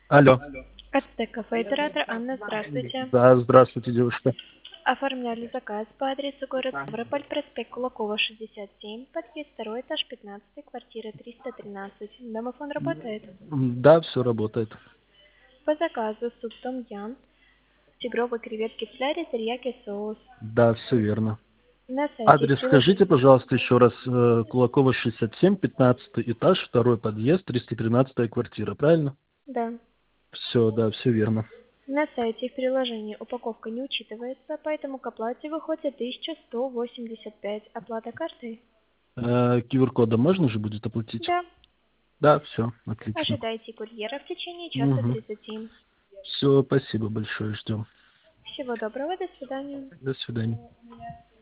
Алло. СТ кафе оператор Анна, здравствуйте. Да, здравствуйте, девушка. Оформляли заказ по адресу город Ставрополь, проспект Кулакова, 67, подъезд 2 этаж, 15, квартира 313. Домофон работает. Да, все работает. По заказу суп том ям, тигровые креветки в фляре, терияки соус. Да, все верно. На сайте Адрес скажите, приложение. пожалуйста, еще раз. Кулакова, 67, 15 этаж, второй подъезд, 313 квартира, правильно? Да. Все, да, все верно. На сайте в приложении упаковка не учитывается, поэтому к оплате выходит 1185. Оплата картой? QR-кодом можно же будет оплатить? Да. Да, все, отлично. Ожидайте курьера в течение часа Угу. 30. Все, спасибо большое, ждем. Всего доброго, до свидания. До свидания.